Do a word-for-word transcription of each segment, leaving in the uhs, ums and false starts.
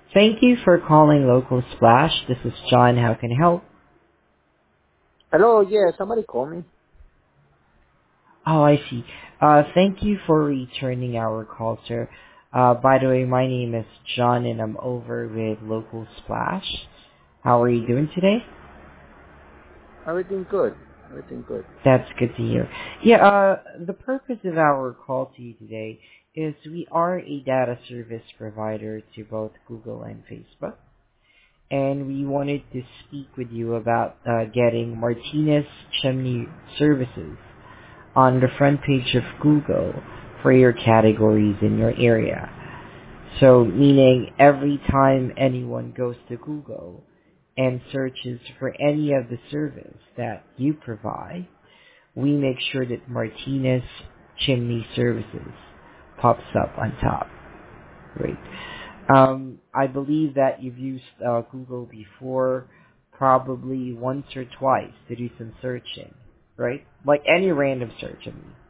Thank you for calling Local Splash. This is John. How can I help? Hello, yeah, somebody call me. Oh, I see. Uh, thank you for returning our call, sir. Uh, by the way, my name is John and I'm over with Local Splash. How are you doing today? Everything good. Everything good. That's good to hear. Yeah, uh, the purpose of our call to you today is we are a data service provider to both Google and Facebook. And we wanted to speak with you about uh, getting Martinez Chimney Services on the front page of Google for your categories in your area. So meaning every time anyone goes to Google and searches for any of the service that you provide, we make sure that Martinez Chimney Services pops up on top. Great. Um, I believe that you've used uh, Google before, probably once or twice to do some searching, right? Like any random search. I mean.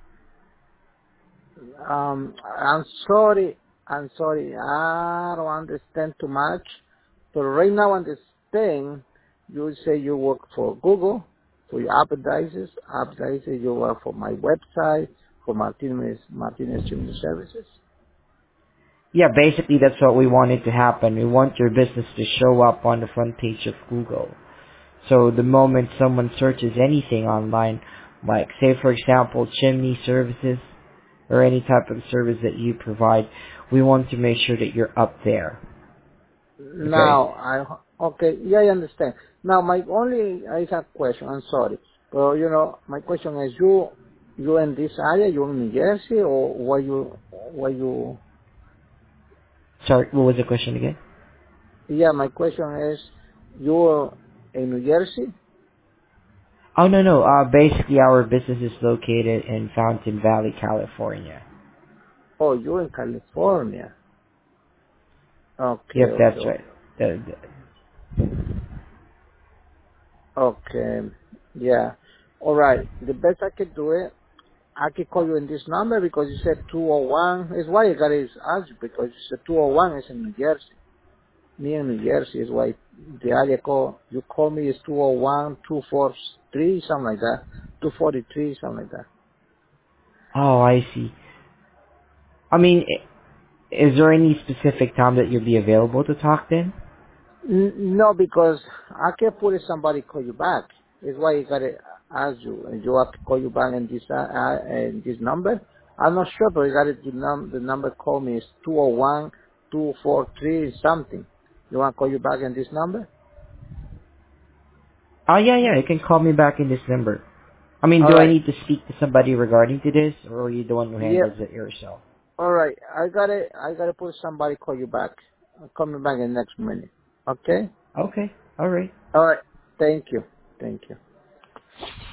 Um, I'm sorry. I'm sorry. I don't understand too much. So right now on this thing, you say you work for Google, for your advertisers. Advertisers, you work for my website, for Martinez, Martinez Chimney Services. Yeah, basically that's what we wanted to happen. We want your business to show up on the front page of Google. So the moment someone searches anything online, like say for example chimney services or any type of service that you provide, we want to make sure that you're up there. Okay? Now, I, okay, yeah, I understand. Now, my only, I have question, I'm sorry. Well, you know, my question is, you, you in this area, you in New Jersey, or were you, were you, Sorry, what was the question again? yeah, my question is, you in New Jersey? Oh, no, no. Uh, basically, our business is located in Fountain Valley, California. Oh, you in California. Okay, Yep, okay, that's right. okay. The- the- Okay, yeah. Alright, the best I could do it, I could call you in this number because you said two oh one. Is why I got to ask you because you said two oh one is in New Jersey. Near New Jersey is why the area code you call me is two oh one, two forty-three, something like that. two forty-three, something like that. oh, I see. I mean, i- is there any specific time that you'll be available to talk then? N- no, because I can't put it somebody call you back. Is why you gotta ask you, and you have to call you back in this uh, uh, in this number. I'm not sure, but you gotta the, num- the number call me is two oh one, two forty-three, something. You want to call you back in this number? Oh, yeah, yeah. You can call me back in this number. I mean, All do I right. need to speak to somebody regarding to this, or are you the one who Yeah. handles it yourself? All right, I gotta, I gotta put somebody call you back. I'll call me back in the next minute. Okay? Okay. All right. All right. Thank you. Thank you.